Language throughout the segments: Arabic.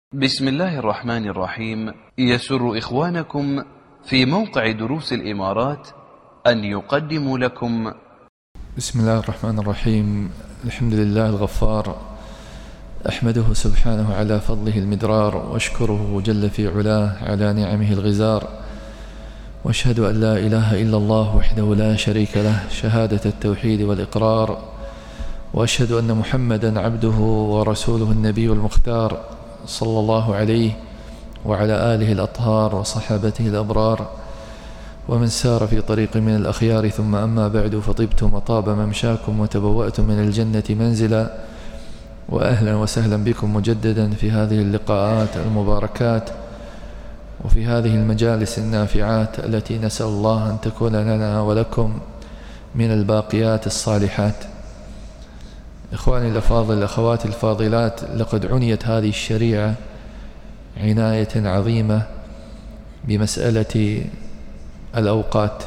بسم الله الرحمن الرحيم. يسر إخوانكم في موقع دروس الإمارات أن يقدموا لكم بسم الله الرحمن الرحيم. الحمد لله الغفار، أحمده سبحانه على فضله المدرار، وأشكره جل في علاه على نعمه الغزار، وأشهد أن لا إله إلا الله وحده لا شريك له شهادة التوحيد والإقرار، وأشهد أن محمدا عبده ورسوله النبي المختار صلى الله عليه وعلى آله الأطهار وصحابته الأبرار ومن سار في طريق من الأخيار. ثم أما بعد، فطبتم وطاب ممشاكم وتبوأتم من الجنة منزلا، وأهلا وسهلا بكم مجددا في هذه اللقاءات المباركات وفي هذه المجالس النافعات التي نسأل الله أن تكون لنا ولكم من الباقيات الصالحات. إخواني الأفاضل، أخواتي الفاضلات، لقد عنيت هذه الشريعة عناية عظيمة بمسألة الأوقات،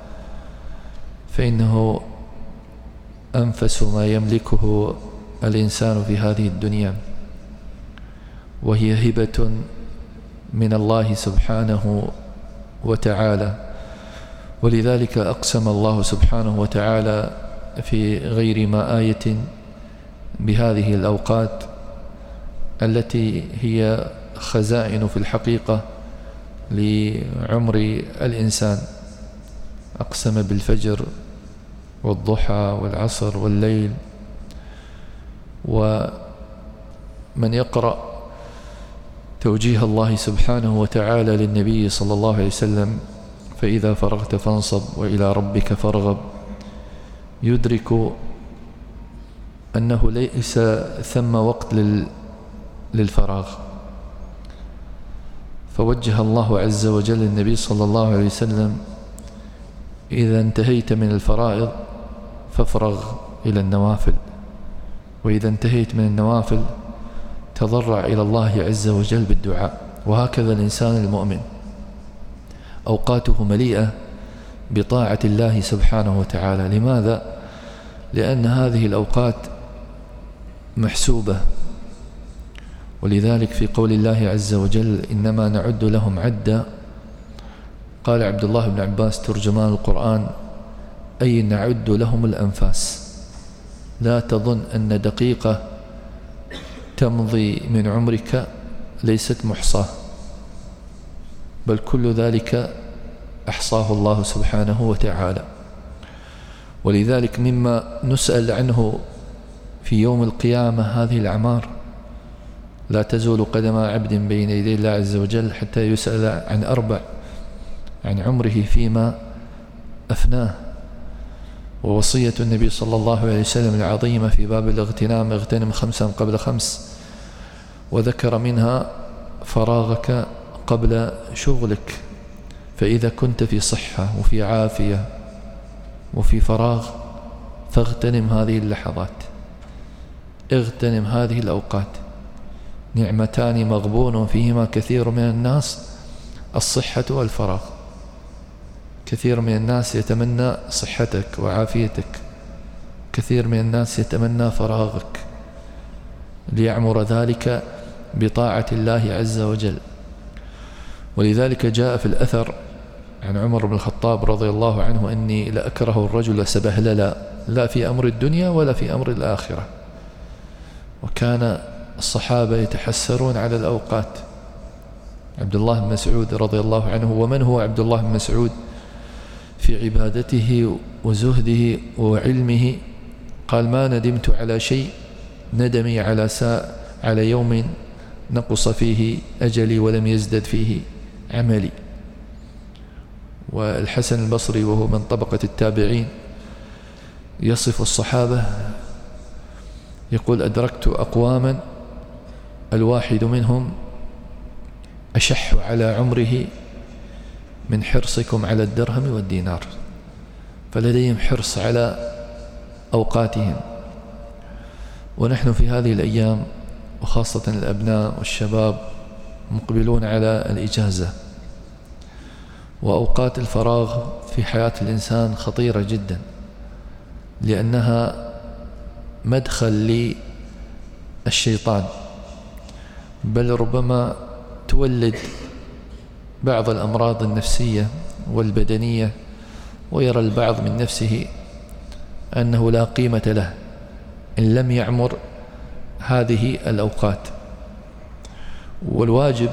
فإنه أنفس ما يملكه الإنسان في هذه الدنيا، وهي هبة من الله سبحانه وتعالى. ولذلك أقسم الله سبحانه وتعالى في غير ما آية بهذه الأوقات التي هي خزائن في الحقيقة لعمر الإنسان. أقسم بالفجر والضحى والعصر والليل. ومن يقرأ توجيه الله سبحانه وتعالى للنبي صلى الله عليه وسلم: فإذا فرغت فانصب وإلى ربك فارغب، يدرك أنه ليس ثم وقت للفراغ. فوجه الله عز وجل النبي صلى الله عليه وسلم: إذا انتهيت من الفرائض فافرغ إلى النوافل، وإذا انتهيت من النوافل تضرع إلى الله عز وجل بالدعاء. وهكذا الإنسان المؤمن أوقاته مليئة بطاعة الله سبحانه وتعالى. لماذا؟ لأن هذه الأوقات محسوبة. ولذلك في قول الله عز وجل: إنما نعد لهم عدا، قال عبد الله بن عباس ترجمان القرآن: أي نعد لهم الأنفاس. لا تظن أن دقيقة تمضي من عمرك ليست محصاة، بل كل ذلك أحصاه الله سبحانه وتعالى. ولذلك مما نسأل عنه في يوم القيامة هذه الأعمار. لا تزول قدم عبد بين يدي الله عز وجل حتى يسأل عن 4: عن عمره فيما أفناه. ووصية النبي صلى الله عليه وسلم العظيمة في باب الاغتنام: اغتنم 5 قبل 5، وذكر منها فراغك قبل شغلك. فإذا كنت في صحة وفي عافية وفي فراغ فاغتنم هذه اللحظات، اغتنم هذه الأوقات. نعمتان مغبون فيهما كثير من الناس: الصحة والفراغ. كثير من الناس يتمنى صحتك وعافيتك، كثير من الناس يتمنى فراغك ليعمر ذلك بطاعة الله عز وجل. ولذلك جاء في الأثر عن عمر بن الخطاب رضي الله عنه: إني لأكره الرجل سبهللا، لا في أمر الدنيا ولا في أمر الآخرة. وكان الصحابة يتحسرون على الأوقات. عبد الله بن مسعود رضي الله عنه، ومن هو عبد الله بن مسعود في عبادته وزهده وعلمه، قال: ما ندمت على شيء ندمي على يوم نقص فيه أجلي ولم يزدد فيه عملي. والحسن البصري وهو من طبقة التابعين يصف الصحابة يقول: أدركت أقواما الواحد منهم أشح على عمره من حرصكم على الدرهم والدينار. فلديهم حرص على أوقاتهم. ونحن في هذه الأيام وخاصة الأبناء والشباب مقبلون على الإجازة، وأوقات الفراغ في حياة الإنسان خطيرة جدا، لأنها مدخل للشيطان، بل ربما تولد بعض الأمراض النفسية والبدنية، ويرى البعض من نفسه أنه لا قيمة له إن لم يعمر هذه الأوقات. والواجب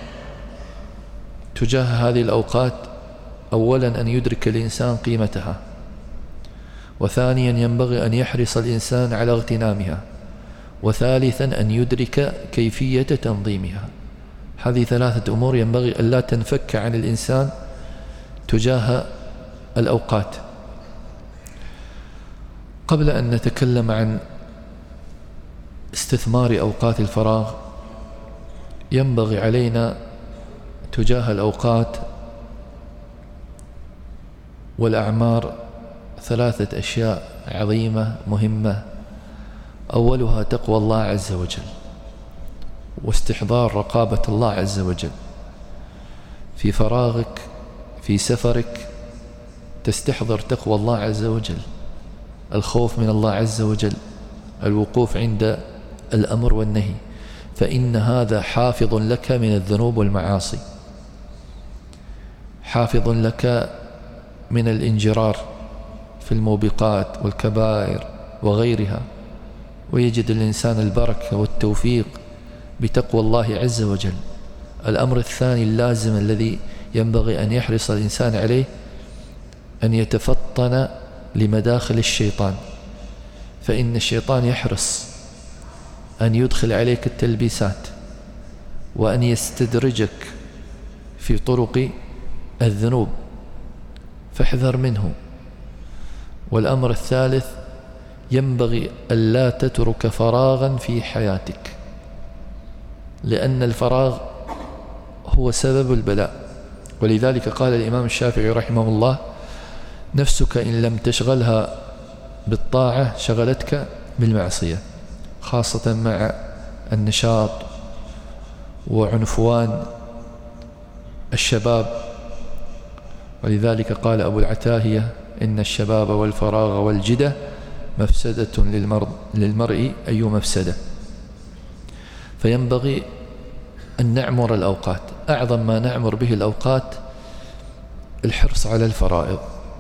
تجاه هذه الأوقات أولا أن يدرك الإنسان قيمتها، وثانيا ينبغي أن يحرص الإنسان على اغتنامها، وثالثا أن يدرك كيفية تنظيمها. هذه ثلاثة أمور ينبغي أن لا تنفك عن الإنسان تجاه الأوقات. قبل أن نتكلم عن استثمار أوقات الفراغ، ينبغي علينا تجاه الأوقات والأعمار ثلاثة أشياء عظيمة مهمة. أولها تقوى الله عز وجل، واستحضار رقابة الله عز وجل. في فراغك في سفرك تستحضر تقوى الله عز وجل، الخوف من الله عز وجل، الوقوف عند الأمر والنهي، فإن هذا حافظ لك من الذنوب والمعاصي، حافظ لك من الانجرار في الموبقات والكبائر وغيرها. ويجد الإنسان البركة والتوفيق بتقوى الله عز وجل. الأمر الثاني اللازم الذي ينبغي أن يحرص الإنسان عليه أن يتفطن لمداخل الشيطان، فإن الشيطان يحرص أن يدخل عليك التلبيسات وأن يستدرجك في طرق الذنوب، فاحذر منه. والأمر الثالث ينبغي ألا تترك فراغا في حياتك، لأن الفراغ هو سبب البلاء. ولذلك قال الإمام الشافعي رحمه الله: نفسك إن لم تشغلها بالطاعة شغلتك بالمعصية، خاصة مع النشاط وعنفوان الشباب. ولذلك قال أبو العتاهية: إن الشباب والفراغ والجدة مفسدة للمرء أي مفسدة. فينبغي أن نعمر الأوقات. أعظم ما نعمر به الأوقات الحرص على الفرائض.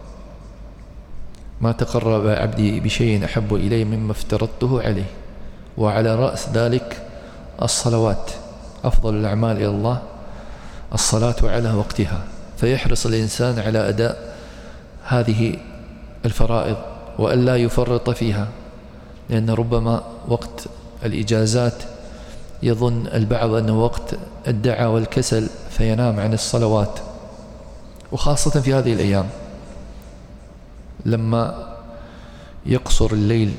ما تقرب عبدي بشيء أحب إلي مما افترضته عليه، وعلى رأس ذلك الصلوات. أفضل الأعمال إلى الله الصلاة على وقتها، فيحرص الإنسان على أداء هذه الفرائض وأن لا يفرط فيها، لأن ربما وقت الإجازات يظن البعض أنه وقت الدعى والكسل فينام عن الصلوات، وخاصة في هذه الأيام لما يقصر الليل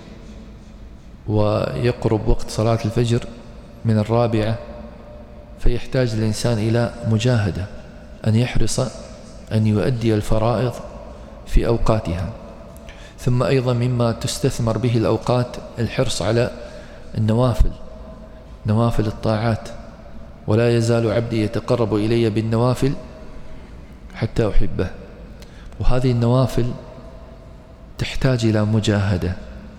ويقرب وقت صلاة الفجر من 4، فيحتاج الإنسان إلى مجاهدة، أن يحرص أن يؤدي الفرائض في أوقاتها. ثم أيضا مما تستثمر به الأوقات الحرص على النوافل، نوافل الطاعات. ولا يزال عبدي يتقرب إلي بالنوافل حتى أحبه. وهذه النوافل تحتاج إلى مجاهدة.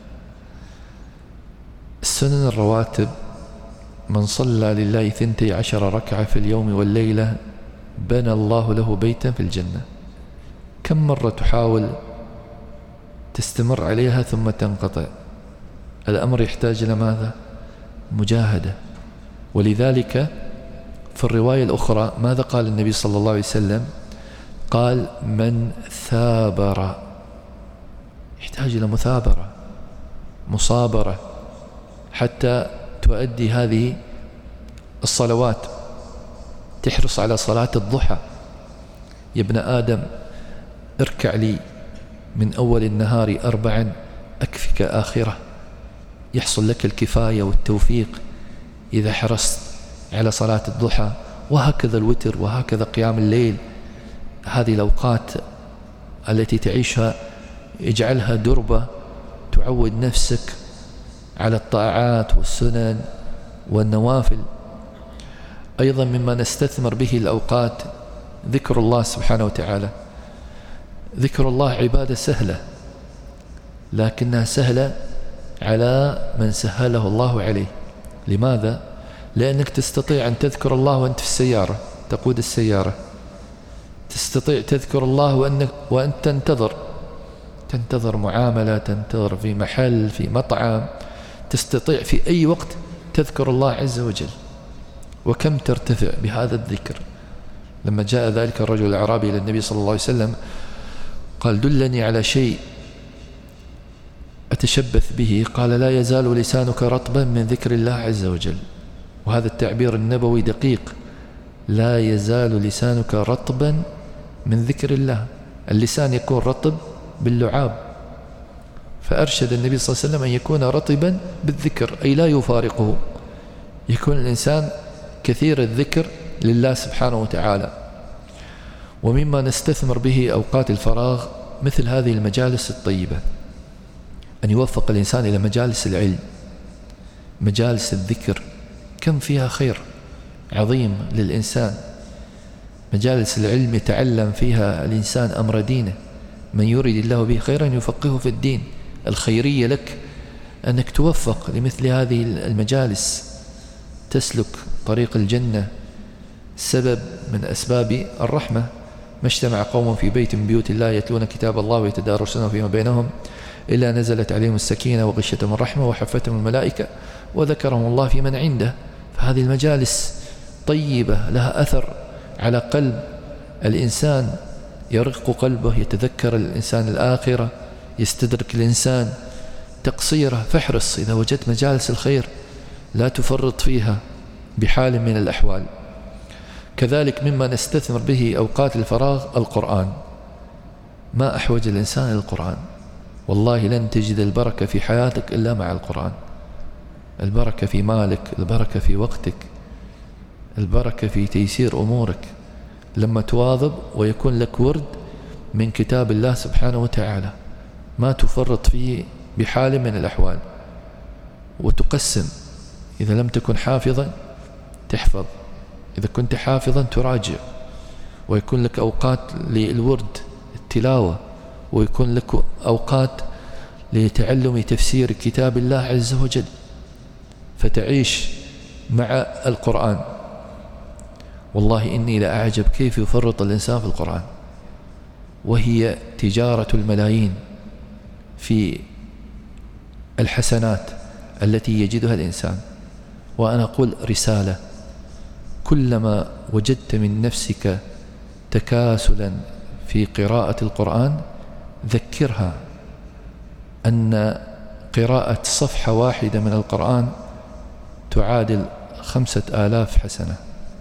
السنن الرواتب: من صلى لله 12 ركعة في اليوم والليلة بنى الله له بيتا في الجنة. كم مرة تحاول تستمر عليها ثم تنقطع؟ الأمر يحتاج إلى ماذا؟ مجاهدة. ولذلك في الرواية الأخرى ماذا قال النبي صلى الله عليه وسلم؟ قال: من ثابر. يحتاج إلى مثابرة، مصابرة، حتى تؤدي هذه الصلوات. تحرص على صلاة الضحى. يا ابن آدم اركع لي من أول النهار 4 أكفك آخرة. يحصل لك الكفاية والتوفيق إذا حرصت على صلاة الضحى، وهكذا الوتر، وهكذا قيام الليل. هذه الأوقات التي تعيشها اجعلها دربة تعود نفسك على الطاعات والسنن والنوافل. أيضا مما نستثمر به الأوقات ذكر الله سبحانه وتعالى. ذكر الله عبادة سهلة، لكنها سهلة على من سهله الله عليه. لماذا؟ لأنك تستطيع أن تذكر الله وأنت في السيارة تقود السيارة، تستطيع تذكر الله وأنت تنتظر معاملة، تنتظر في محل، في مطعم، تستطيع في أي وقت تذكر الله عز وجل. وكم ترتفع بهذا الذكر. لما جاء ذلك الرجل الأعرابي إلى النبي صلى الله عليه وسلم قال دلني على شيء أتشبث به، قال لا يزال لسانك رطبا من ذكر الله عز وجل. وهذا التعبير النبوي دقيق، لا يزال لسانك رطبا من ذكر الله. اللسان يكون رطب باللعاب، فأرشد النبي صلى الله عليه وسلم أن يكون رطبا بالذكر، أي لا يفارقه، يكون الإنسان كثير الذكر لله سبحانه وتعالى. ومما نستثمر به أوقات الفراغ مثل هذه المجالس الطيبة، أن يوفق الإنسان إلى مجالس العلم، مجالس الذكر، كم فيها خير عظيم للإنسان. مجالس العلم يتعلم فيها الإنسان أمر دينه، من يريد الله به خيرا يفقهه في الدين. الخيرية لك أنك توفق لمثل هذه المجالس، تسلك طريق الجنة، سبب من أسباب الرحمة. ما اجتمع قوم في بيت من بيوت الله يتلون كتاب الله ويتدارسونه فيما بينهم إلا نزلت عليهم السكينة وغشيتهم الرحمة وحفتهم الملائكة وذكرهم الله في من عنده. فهذه المجالس طيبة لها أثر على قلب الإنسان، يرق قلبه، يتذكر الإنسان الآخرة، يستدرك الإنسان تقصيره. فاحرص إذا وجدت مجالس الخير لا تفرط فيها بحال من الأحوال. كذلك مما نستثمر به أوقات الفراغ القرآن. ما أحوج الإنسان إلى القرآن، والله لن تجد البركة في حياتك إلا مع القرآن. البركة في مالك، البركة في وقتك، البركة في تيسير أمورك لما تواظب ويكون لك ورد من كتاب الله سبحانه وتعالى، ما تفرط فيه بحال من الأحوال. وتقسم، إذا لم تكن حافظا تحفظ، إذا كنت حافظا تراجع، ويكون لك أوقات للورد التلاوة، ويكون لك أوقات لتعلم تفسير كتاب الله عز وجل، فتعيش مع القرآن. والله إني لأعجب كيف يفرط الإنسان في القرآن، وهي تجارة الملايين في الحسنات التي يجدها الإنسان. وأنا أقول رسالة، كلما وجدت من نفسك تكاسلا في قراءة القرآن ذكرها أن قراءة صفحة واحدة من القرآن تعادل 5000 حسنة.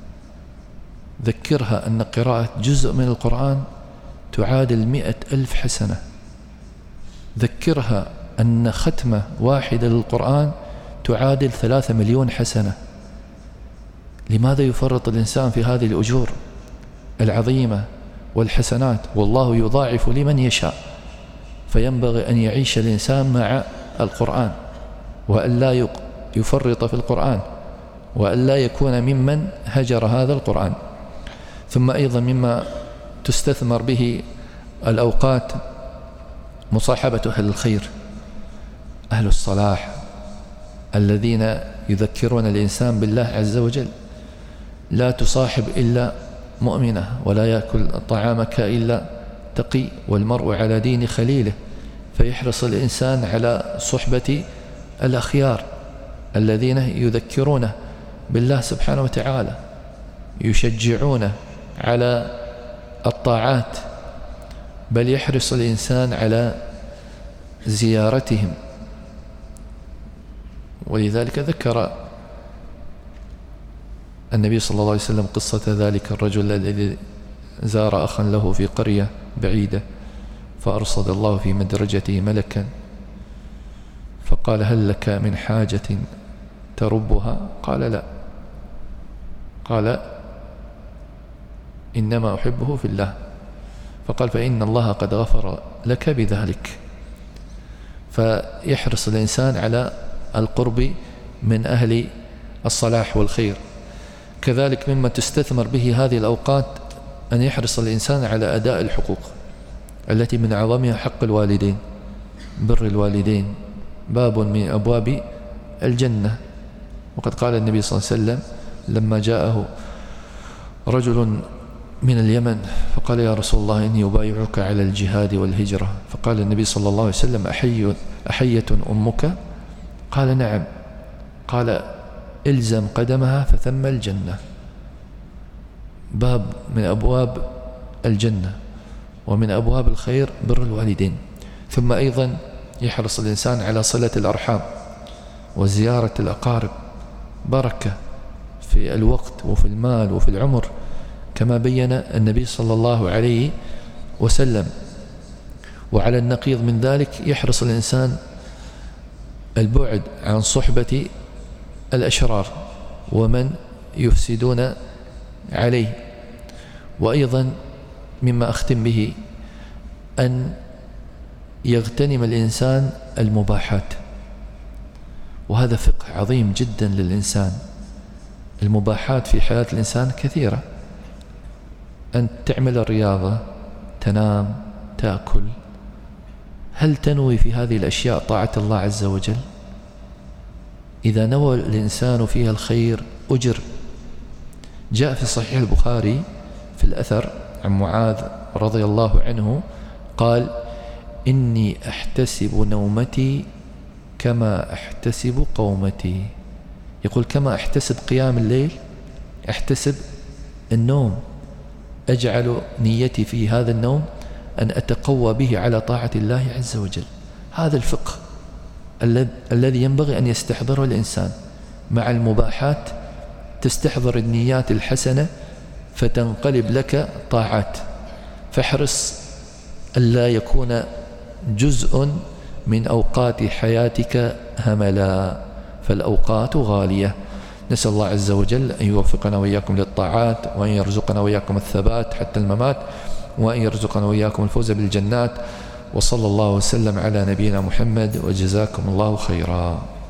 ذكرها أن قراءة جزء من القرآن تعادل 100,000 حسنة. ذكرها أن ختمة واحدة للقرآن تعادل 3 مليون حسنة. لماذا يفرط الإنسان في هذه الأجور العظيمة والحسنات؟ والله يضاعف لمن يشاء. فينبغي أن يعيش الإنسان مع القرآن، وأن لا يفرط في القرآن، وأن لا يكون ممن هجر هذا القرآن. ثم أيضا مما تستثمر به الأوقات مصاحبة أهل الخير، أهل الصلاح الذين يذكرون الإنسان بالله عز وجل. لا تصاحب إلا مؤمنة، ولا يأكل طعامك إلا تقي، والمرء على دين خليله. فيحرص الإنسان على صحبة الأخيار الذين يذكرونه بالله سبحانه وتعالى، يشجعونه على الطاعات، بل يحرص الإنسان على زيارتهم. ولذلك ذكر النبي صلى الله عليه وسلم قصة ذلك الرجل الذي زار أخا له في قرية بعيدة، فأرصد الله في مدرجته ملكا فقال: هل لك من حاجة تربها؟ قال: لا. قال: إنما أحبه في الله. فقال: فإن الله قد غفر لك بذلك. فيحرص الإنسان على القرب من أهل الصلاح والخير. كذلك مما تستثمر به هذه الأوقات أن يحرص الإنسان على أداء الحقوق التي من أعظمها حق الوالدين. بر الوالدين باب من أبواب الجنة، وقد قال النبي صلى الله عليه وسلم لما جاءه رجل من اليمن فقال يا رسول الله إني أبايعك على الجهاد والهجرة، فقال النبي صلى الله عليه وسلم أحية أمك؟ قال نعم. قال إلزم قدمها فثم الجنة، باب من أبواب الجنة ومن أبواب الخير بر الوالدين. ثم أيضا يحرص الإنسان على صلة الأرحام وزيارة الأقارب، بركة في الوقت وفي المال وفي العمر كما بين النبي صلى الله عليه وسلم. وعلى النقيض من ذلك يحرص الإنسان البعد عن صحبة الأشرار ومن يفسدون عليه. وأيضا مما أختم به أن يغتنم الإنسان المباحات، وهذا فقه عظيم جدا للإنسان. المباحات في حياة الإنسان كثيرة، أن تعمل الرياضة، تنام، تأكل. هل تنوي في هذه الأشياء طاعة الله عز وجل؟ إذا نوى الإنسان فيها الخير أجر. جاء في صحيح البخاري في الأثر عن معاذ رضي الله عنه قال إني أحتسب نومتي كما أحتسب قومتي. يقول كما أحتسب قيام الليل أحتسب النوم، أجعل نيتي في هذا النوم أن أتقوى به على طاعة الله عز وجل. هذا الفقه الذي ينبغي أن يستحضره الإنسان. مع المباحات تستحضر النيات الحسنة فتنقلب لك طاعات. فاحرص ألا يكون جزء من أوقات حياتك هملا، فالأوقات غالية. نسأل الله عز وجل أن يوفقنا وإياكم للطاعات، وأن يرزقنا وإياكم الثبات حتى الممات، وأن يرزقنا وإياكم الفوز بالجنات. وصلى الله وسلم على نبينا محمد، وجزاكم الله خيرا.